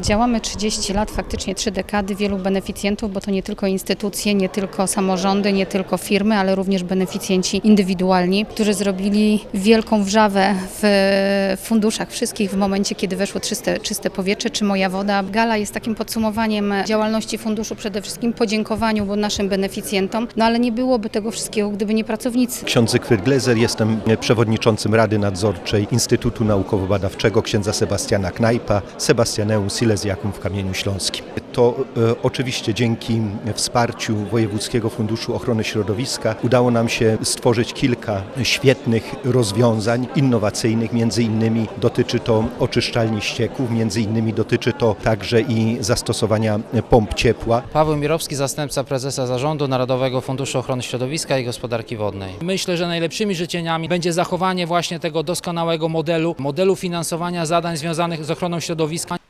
Działamy 30 lat, faktycznie 3 dekady, wielu beneficjentów, bo to nie tylko instytucje, nie tylko samorządy, nie tylko firmy, ale również beneficjenci indywidualni, którzy zrobili wielką wrzawę w funduszach wszystkich w momencie, kiedy weszło czyste powietrze czy Moja Woda. Gala jest takim podsumowaniem działalności funduszu, przede wszystkim podziękowaniu naszym beneficjentom, no ale nie byłoby tego wszystkiego, gdyby nie pracownicy. Ksiądz Zygfryd Glezer, jestem przewodniczącym Rady Nadzorczej Instytutu Naukowo-Badawczego księdza Sebastiana Knajpa, Sebastianeum Silesiacum w Kamieniu Śląskim. To oczywiście dzięki wsparciu Wojewódzkiego Funduszu Ochrony Środowiska udało nam się stworzyć kilka świetnych rozwiązań innowacyjnych, między innymi dotyczy to oczyszczalni ścieków, między innymi dotyczy to także i zastosowania pomp ciepła. Paweł Mirowski, zastępca prezesa zarządu Narodowego Funduszu Ochrony Środowiska i Gospodarki Wodnej. Myślę, że najlepszymi życzeniami będzie zachowanie właśnie tego doskonałego modelu finansowania zadań związanych z ochroną środowiska.